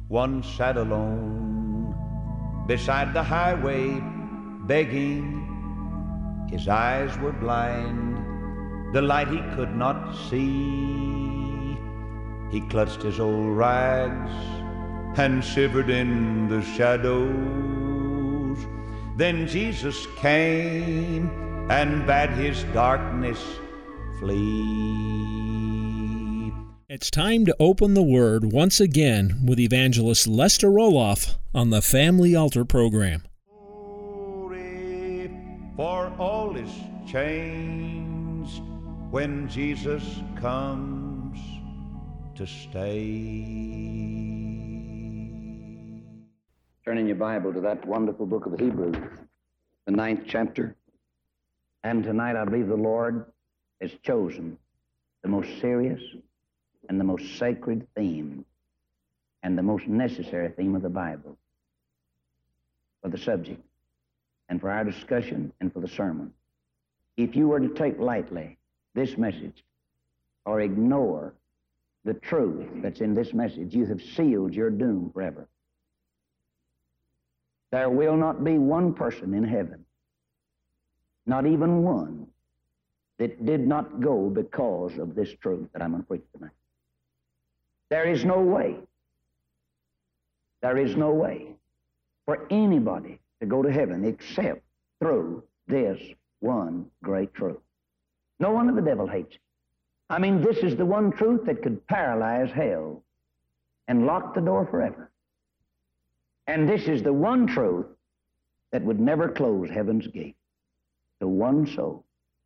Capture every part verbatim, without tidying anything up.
one sat alone beside the highway, begging. His eyes were blind, the light he could not see. He clutched his old rags and shivered in the shadows. Then Jesus came and bade his darkness flee. It's time to open the Word once again with Evangelist Lester Roloff on the Family Altar program. Glory, for all is changed when Jesus comes to stay. Turn in your Bible to that wonderful book of Hebrews, the ninth chapter. And tonight I believe the Lord has chosen the most serious and the most sacred theme and the most necessary theme of the Bible for the subject and for our discussion and for the sermon. If you were to take lightly this message or ignore the truth that's in this message, you have sealed your doom forever. There will not be one person in heaven, not even one, that did not go because of this truth that I'm going to preach tonight. There is no way, there is no way for anybody to go to heaven except through this one great truth. No wonder the devil hates it. I mean, this is the one truth that could paralyze hell and lock the door forever. And this is the one truth that would never close heaven's gate to one soul.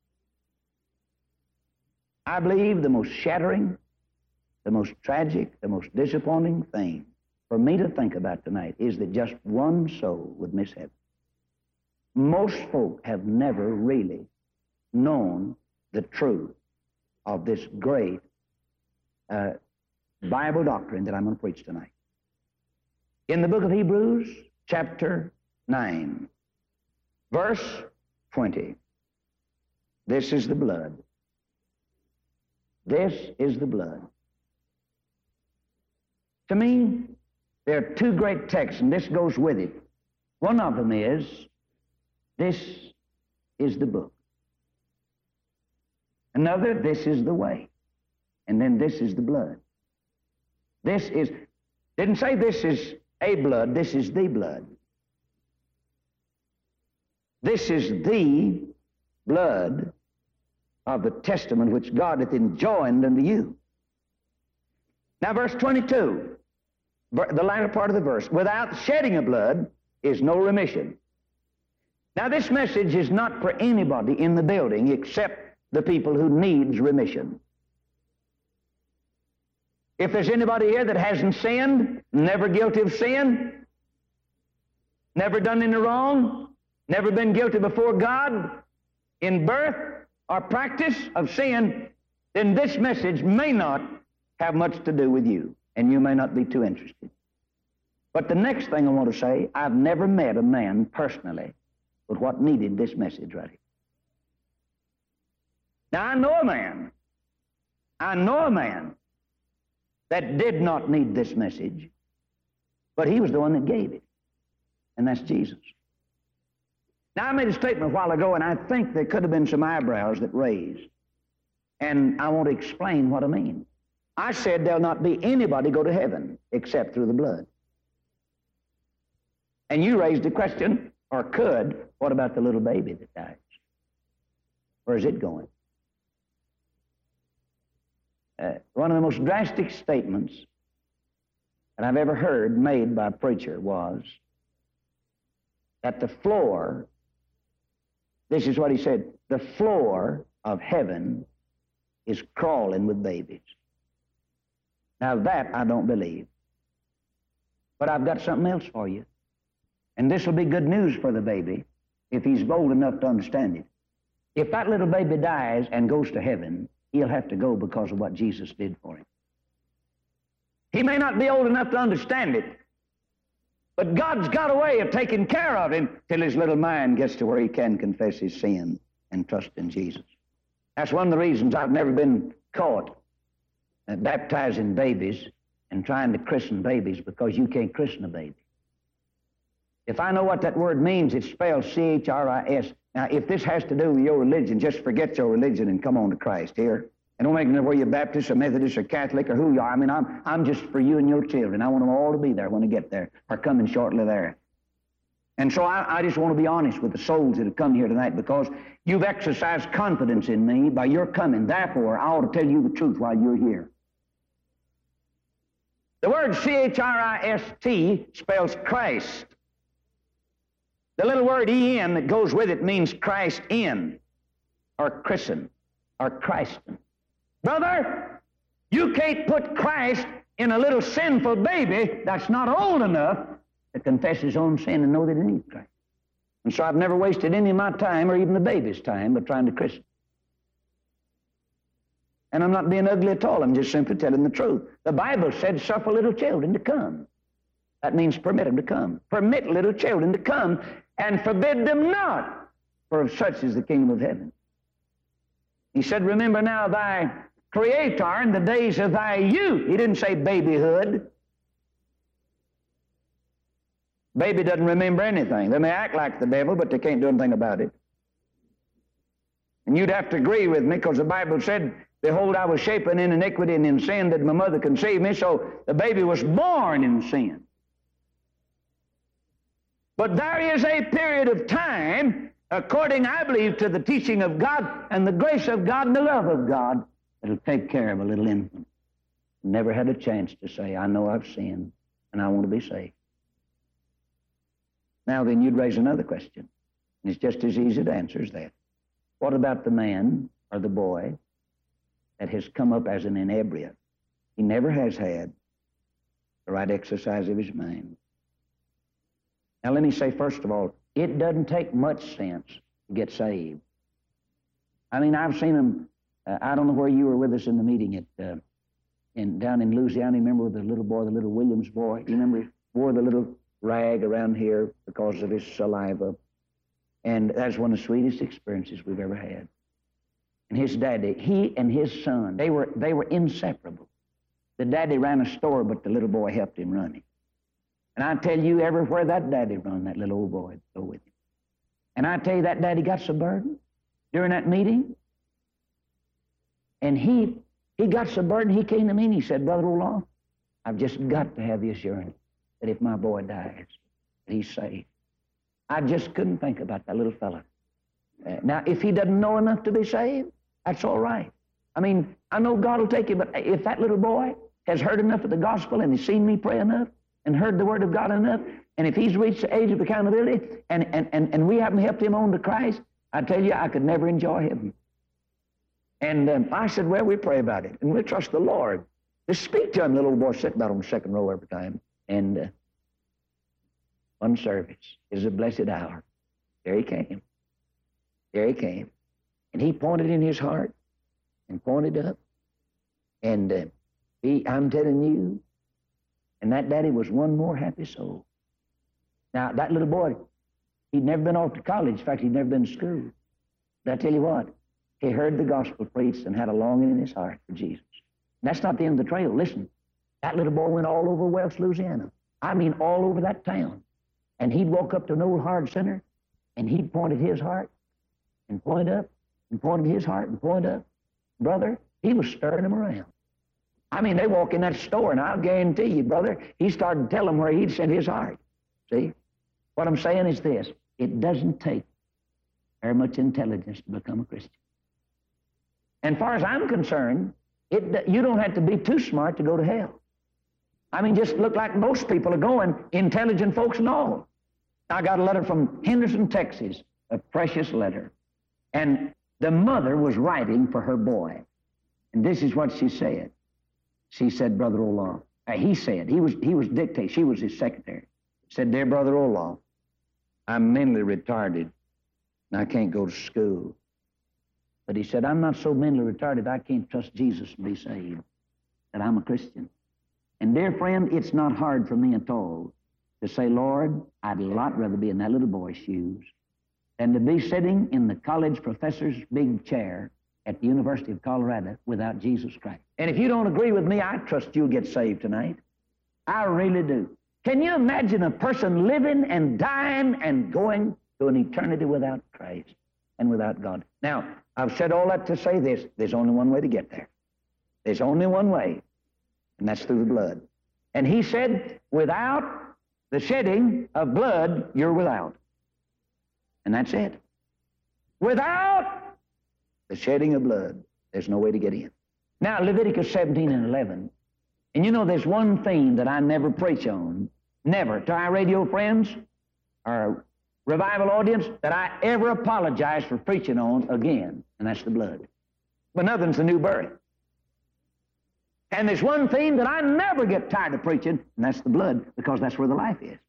I believe the most shattering, the most tragic, the most disappointing thing for me to think about tonight is that just one soul would miss heaven. Most folk have never really known the truth of this great uh, Bible doctrine that I'm going to preach tonight. In the book of Hebrews, chapter nine, verse twenty, this is the blood. This is the blood. To me, there are two great texts, and this goes with it. One of them is, this is the book. Another, this is the way. And then this is the blood. This is, didn't say this is a blood, this is the blood. This is the blood of the testament which God hath enjoined unto you. Now verse twenty-two, the latter part of the verse, without shedding of blood is no remission. Now this message is not for anybody in the building except the people who needs remission. If there's anybody here that hasn't sinned, never guilty of sin, never done any wrong, never been guilty before God in birth or practice of sin, then this message may not have much to do with you, and you may not be too interested. But the next thing I want to say, I've never met a man personally with what needed this message right here. Now, I know a man, I know a man that did not need this message, but he was the one that gave it, and that's Jesus. Now, I made a statement a while ago, and I think there could have been some eyebrows that raised, and I want to explain what I mean. I said there'll not be anybody go to heaven except through the blood. And you raised the question, or could, what about the little baby that dies? Where is it going? Uh, one of the most drastic statements that I've ever heard made by a preacher was that the floor, this is what he said, the floor of heaven is crawling with babies. Now that I don't believe. But I've got something else for you. And this will be good news for the baby if he's bold enough to understand it. If that little baby dies and goes to heaven, he'll have to go because of what Jesus did for him. He may not be old enough to understand it, but God's got a way of taking care of him till his little mind gets to where he can confess his sin and trust in Jesus. That's one of the reasons I've never been caught uh, baptizing babies and trying to christen babies because you can't christen a baby. If I know what that word means, it's spelled C H R I S. Now, if this has to do with your religion, just forget your religion and come on to Christ here. And don't make it whether you're Baptist or Methodist or Catholic or who you are. I mean, I'm, I'm just for you and your children. I want them all to be there when they get there, or coming shortly there. And so I, I just want to be honest with the souls that have come here tonight, because you've exercised confidence in me by your coming. Therefore, I ought to tell you the truth while you're here. The word C H R I S T spells Christ. The little word E N that goes with it means Christ in, or christen, or Christen. Brother, you can't put Christ in a little sinful baby that's not old enough to confess his own sin and know that he needs Christ. And so I've never wasted any of my time, or even the baby's time, but trying to christen. And I'm not being ugly at all. I'm just simply telling the truth. The Bible said, suffer little children to come. That means permit them to come. Permit little children to come, and forbid them not, for of such is the kingdom of heaven. He said, remember now thy Creator in the days of thy youth. He didn't say babyhood. Baby doesn't remember anything. They may act like the devil, but they can't do anything about it. And you'd have to agree with me, because the Bible said, behold, I was shapen in iniquity, and in sin did my mother conceive me. So the baby was born in sin. But there is a period of time, according, I believe, to the teaching of God and the grace of God and the love of God, that'll take care of a little infant. Never had a chance to say, I know I've sinned, and I want to be saved. Now then, you'd raise another question. And it's just as easy to answer as that. What about the man or the boy that has come up as an inebriate? He never has had the right exercise of his mind. Now let me say, first of all, it doesn't take much sense to get saved. I mean, I've seen them. Uh, I don't know where you were with us in the meeting at uh, in down in Louisiana. You remember the little boy, the little Williams boy? You remember he wore the little rag around here because of his saliva. And that's one of the sweetest experiences we've ever had. And his daddy, he and his son, they were they were inseparable. The daddy ran a store, but the little boy helped him run it. And I tell you, everywhere that daddy run, that little old boy would go with him. And I tell you, that daddy got so burdened during that meeting. And he he got so burdened, he came to me and he said, Brother Olaf, I've just got to have the assurance that if my boy dies, that he's saved. I just couldn't think about that little fella. Uh, now, if he doesn't know enough to be saved, that's all right. I mean, I know God will take him, but if that little boy has heard enough of the gospel and has seen me pray enough and heard the word of God enough, and if he's reached the age of accountability and, and, and, and we haven't helped him on to Christ, I tell you, I could never enjoy heaven. And um, I said, well, we pray about it, and we'll trust the Lord. Just speak to him. The little boy sitting about on the second row every time. And uh, one service is a blessed hour. There he came. There he came. And he pointed in his heart and pointed up. And uh, he, I'm telling you, and that daddy was one more happy soul. Now, that little boy, he'd never been off to college. In fact, he'd never been to school. But I tell you what, he heard the gospel preached and had a longing in his heart for Jesus. And that's not the end of the trail. Listen, that little boy went all over Welch, Louisiana. I mean, all over that town. And he'd walk up to an old hard center, and he'd point at his heart and point up and point at his heart and point up. Brother, he was stirring them around. I mean, they walk in that store, and I'll guarantee you, brother, he started to tell them where he'd sent his heart. See? What I'm saying is this. It doesn't take very much intelligence to become a Christian. And as far as I'm concerned, it, you don't have to be too smart to go to hell. I mean, just look like most people are going, intelligent folks and all. I got a letter from Henderson, Texas, a precious letter. And the mother was writing for her boy. And this is what she said. She said, Brother Olaf, uh, he said, he was, he was dictating, she was his secretary. Said, Dear Brother Olaf, I'm mentally retarded and I can't go to school. But he said, I'm not so mentally retarded I can't trust Jesus and be saved, that I'm a Christian. And dear friend, it's not hard for me at all to say, Lord, I'd a lot rather be in that little boy's shoes than to be sitting in the college professor's big chair at the University of Colorado without Jesus Christ. And if you don't agree with me, I trust you'll get saved tonight. I really do. Can you imagine a person living and dying and going to an eternity without Christ and without God? Now, I've said all that to say this. There's only one way to get there. There's only one way, and that's through the blood. And he said, without the shedding of blood, you're without. And that's it. Without the shedding of blood, there's no way to get in. Now, Leviticus seventeen and eleven, and you know there's one thing that I never preach on, never, to our radio friends, our revival audience, that I ever apologize for preaching on again, and that's the blood. But nothing's the new birth. And there's one thing that I never get tired of preaching, and that's the blood, because that's where the life is.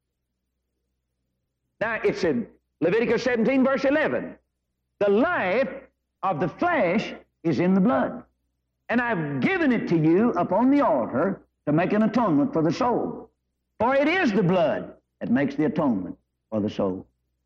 Now, it's in Leviticus seventeen, verse eleven. The life of the flesh is in the blood. And I've given it to you upon the altar to make an atonement for the soul. For it is the blood that makes the atonement for the soul.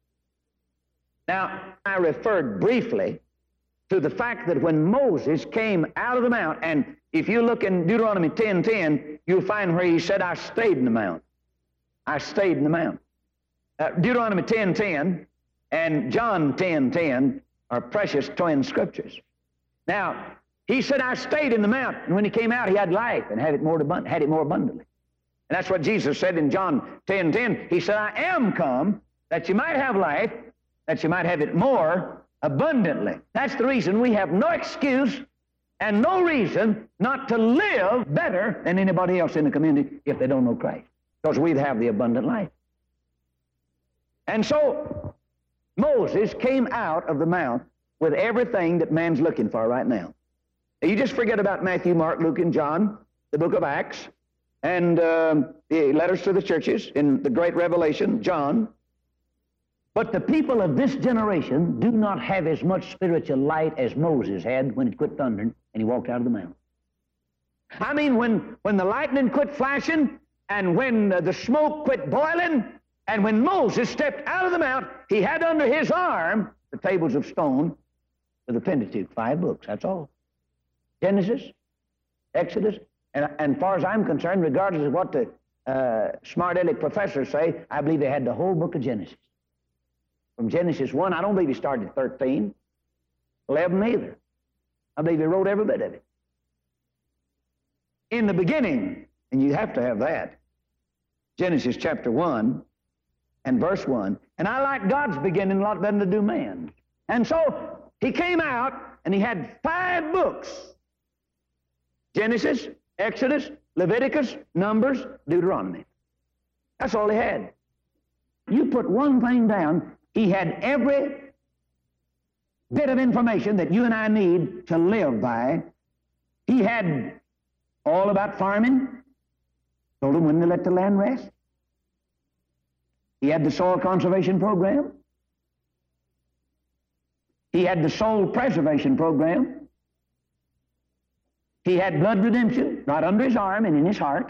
Now, I referred briefly to the fact that when Moses came out of the mount, and if you look in Deuteronomy ten ten, you'll find where he said, I stayed in the mount. I stayed in the mount. Uh, Deuteronomy ten ten and John ten ten are precious twin scriptures. Now, he said, I stayed in the mount, and when he came out, he had life and had it more abundant, had it more abundantly. And that's what Jesus said in John ten ten. He said, I am come that you might have life, that you might have it more abundantly. That's the reason we have no excuse and no reason not to live better than anybody else in the community if they don't know Christ, because we have the abundant life. And so Moses came out of the mount with everything that man's looking for right now. You just forget about Matthew, Mark, Luke, and John, the book of Acts, and um, the letters to the churches in the great Revelation, John. But the people of this generation do not have as much spiritual light as Moses had when it quit thundering and he walked out of the mountain. I mean, when, when the lightning quit flashing and when uh, the smoke quit boiling and when Moses stepped out of the mount, he had under his arm the tables of stone with the Pentateuch, five books, that's all. Genesis, Exodus, and, and far as I'm concerned, regardless of what the uh, smart-aleck professors say, I believe they had the whole book of Genesis. From Genesis one, I don't believe he started thirteen, eleven either. I believe he wrote every bit of it. In the beginning, and you have to have that, Genesis chapter one and verse one, and I like God's beginning a lot better than to do man. And so he came out and he had five books. Genesis, Exodus, Leviticus, Numbers, Deuteronomy. That's all he had. You put one thing down, he had every bit of information that you and I need to live by. He had all about farming, told him when to let the land rest. He had the soil conservation program. He had the soul preservation program. He had blood redemption right under his arm and in his heart.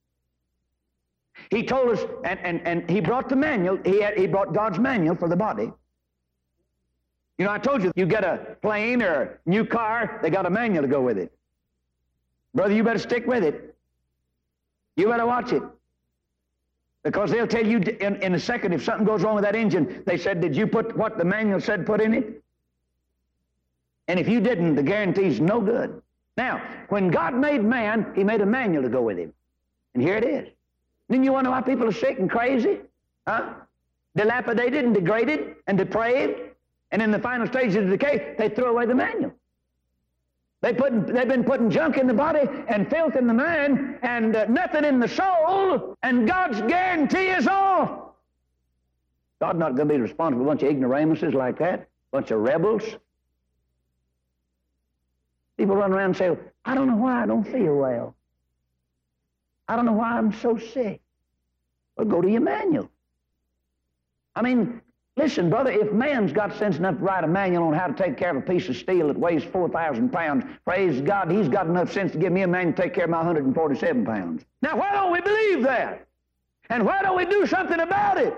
He told us, and, and, and he brought the manual, he, had, he brought God's manual for the body. You know, I told you, you get a plane or a new car, they got a manual to go with it. Brother, you better stick with it. You better watch it. Because they'll tell you in, in a second if something goes wrong with that engine. They said, did you put what the manual said put in it? And if you didn't, the guarantee's no good. Now, when God made man, he made a manual to go with him. And here it is. Then you wonder why people are sick and crazy? Huh? Dilapidated and degraded and depraved. And in the final stages of decay, they throw away the manual. They put, they've been putting junk in the body and filth in the mind and uh, nothing in the soul, and God's guarantee is off. God's not going to be responsible for a bunch of ignoramuses like that, a bunch of rebels. People run around and say, I don't know why I don't feel well. I don't know why I'm so sick. Well, go to your manual. I mean, listen, brother, if man's got sense enough to write a manual on how to take care of a piece of steel that weighs four thousand pounds, praise God, he's got enough sense to give me a manual to take care of my one hundred forty-seven pounds. Now, why don't we believe that? And why don't we do something about it?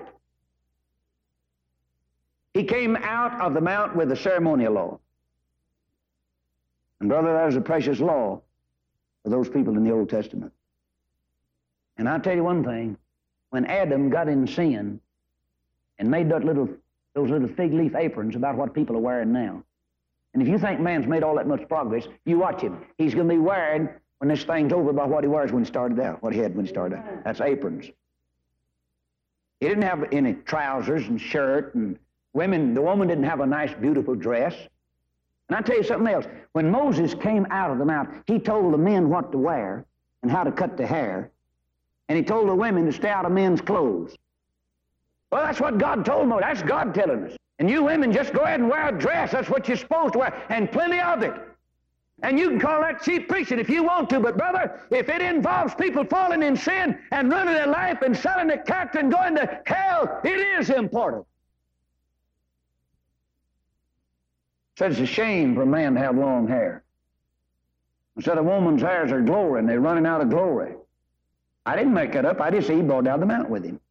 He came out of the mount with the ceremonial law. And brother, that was a precious law for those people in the Old Testament. And I'll tell you one thing, when Adam got in sin and made that little, those little fig leaf aprons about what people are wearing now, and if you think man's made all that much progress, you watch him. He's going to be wearing, when this thing's over, about what he wears when he started out, what he had when he started out. That's aprons. He didn't have any trousers and shirt, and women, the woman didn't have a nice, beautiful dress. And I'll tell you something else. When Moses came out of the mountain, he told the men what to wear and how to cut their hair, and he told the women to stay out of men's clothes. Well, that's what God told Moses. That's God telling us. And you women, just go ahead and wear a dress. That's what you're supposed to wear, and plenty of it. And you can call that cheap preaching if you want to, but brother, if it involves people falling in sin and running their life and selling their character and going to hell, it is important. Said it's a shame for a man to have long hair. Instead of woman's hairs are glory, and they're running out of glory. I didn't make that up. I just said he brought down the mountain with him.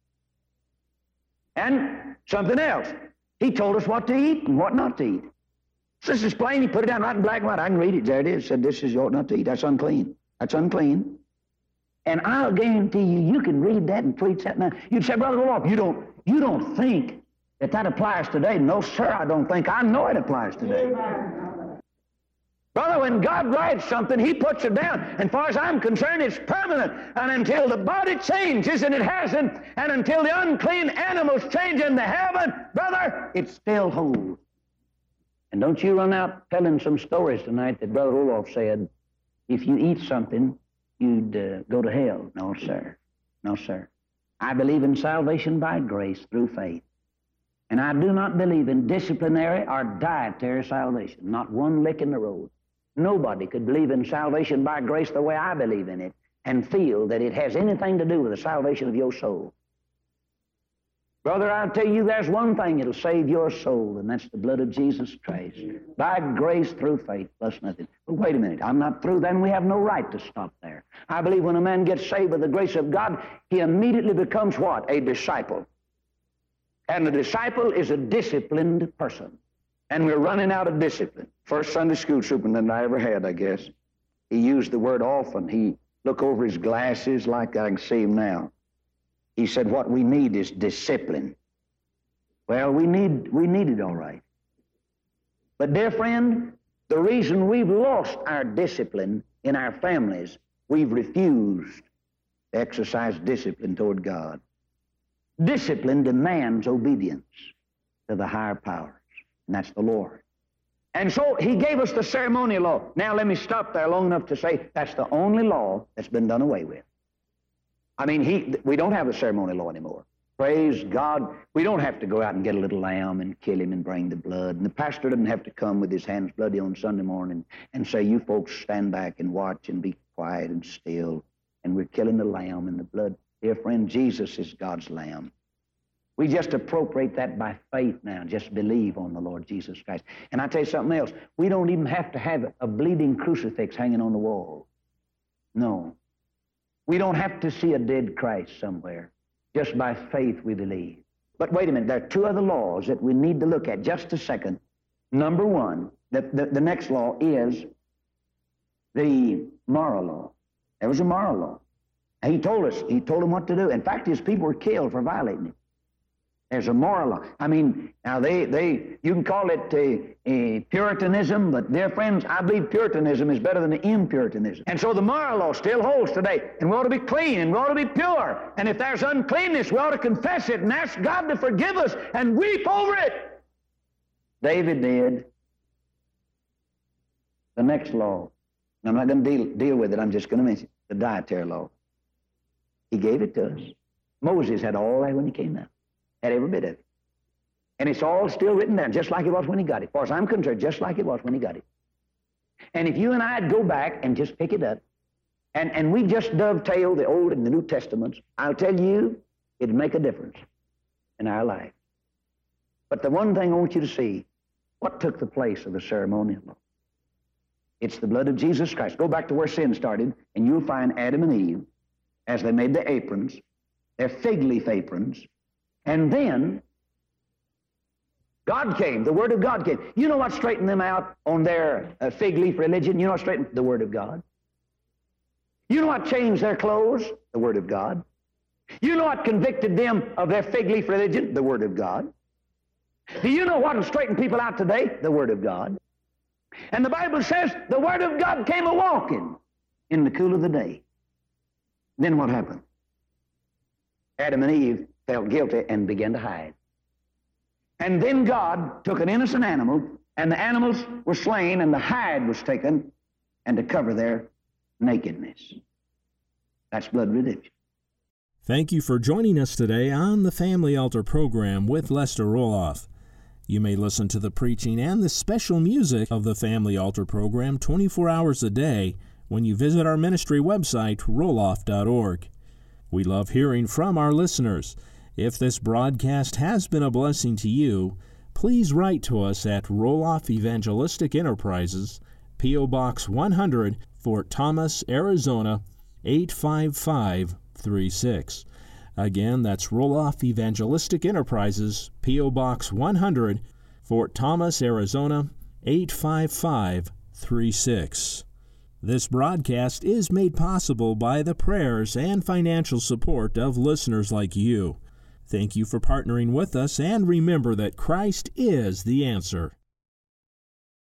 And something else. He told us what to eat and what not to eat. So this is plain. He put it down right in black and white. I can read it. There it is. Said this is you ought not to eat. That's unclean. That's unclean. And I'll guarantee you, you can read that and preach that now. You'd say, Brother Roloff, you don't, you don't think that that applies today? No, sir, I don't think. I know it applies today. Brother, when God writes something, he puts it down. And as far as I'm concerned, it's permanent. And until the body changes, and it hasn't, and until the unclean animals change into heaven, brother, it still holds. And don't you run out telling some stories tonight that Brother Roloff said, if you eat something, you'd uh, go to hell. No, sir. No, sir. I believe in salvation by grace through faith. And I do not believe in disciplinary or dietary salvation. Not one lick in the road. Nobody could believe in salvation by grace the way I believe in it and feel that it has anything to do with the salvation of your soul. Brother, I'll tell you there's one thing that'll save your soul, and that's the blood of Jesus Christ. By grace through faith, plus nothing. But wait a minute, I'm not through. Then we have no right to stop there. I believe when a man gets saved by the grace of God, he immediately becomes what? A disciple. And a disciple is a disciplined person. And we're running out of discipline. First Sunday school superintendent I ever had, I guess. He used the word often. He looked over his glasses like I can see him now. He said, what we need is discipline. Well, we need, we need it all right. But dear friend, the reason we've lost our discipline in our families, we've refused to exercise discipline toward God. Discipline demands obedience to the higher powers, and that's the Lord. And so he gave us the ceremonial law. Now let me stop there long enough to say that's the only law that's been done away with. I mean, he, we don't have a ceremonial law anymore. Praise God. We don't have to go out and get a little lamb and kill him and bring the blood. And the pastor doesn't have to come with his hands bloody on Sunday morning and say, you folks stand back and watch and be quiet and still. And we're killing the lamb and the blood. Dear friend, Jesus is God's lamb. We just appropriate that by faith now. Just believe on the Lord Jesus Christ. And I tell you something else. We don't even have to have a bleeding crucifix hanging on the wall. No. We don't have to see a dead Christ somewhere. Just by faith we believe. But wait a minute. There are two other laws that we need to look at. Just a second. Number one, the, the, the next law is the moral law. There was a moral law. And he told us, he told them what to do. In fact, his people were killed for violating it. There's a moral law. I mean, now they, they you can call it a, a Puritanism, but dear friends, I believe Puritanism is better than the impuritanism. And so the moral law still holds today. And we ought to be clean, and we ought to be pure. And if there's uncleanness, we ought to confess it and ask God to forgive us and weep over it. David did. The next law, and I'm not going to deal, deal with it, I'm just going to mention it, the dietary law. He gave it to us. Moses had all that when he came out. Had every bit of it. And it's all still written down, just like it was when he got it. As far as I'm concerned, just like it was when he got it. And if you and I'd go back and just pick it up, and, and we just dovetail the Old and the New Testaments, I'll tell you, it'd make a difference in our life. But the one thing I want you to see, what took the place of the ceremonial law? It's the blood of Jesus Christ. Go back to where sin started, and you'll find Adam and Eve, as they made their aprons, their fig leaf aprons, and then God came. The Word of God came. You know what straightened them out on their uh, fig leaf religion? You know what straightened? The Word of God. You know what changed their clothes? The Word of God. You know what convicted them of their fig leaf religion? The Word of God. Do you know what will straighten people out today? The Word of God. And the Bible says the Word of God came a-walking in the cool of the day. Then what happened? Adam and Eve felt guilty and began to hide. And then God took an innocent animal, and the animals were slain, and the hide was taken, and to cover their nakedness. That's blood redemption. Thank you for joining us today on the Family Altar program with Lester Roloff. You may listen to the preaching and the special music of the Family Altar program twenty-four hours a day when you visit our ministry website, roloff dot org. We love hearing from our listeners. If this broadcast has been a blessing to you, please write to us at Roloff Evangelistic Enterprises, P O. Box one hundred, Fort Thomas, Arizona, eight five five three six. Again, that's Roloff Evangelistic Enterprises, P O. Box one hundred, Fort Thomas, Arizona, eight five five three six. This broadcast is made possible by the prayers and financial support of listeners like you. Thank you for partnering with us, and remember that Christ is the answer.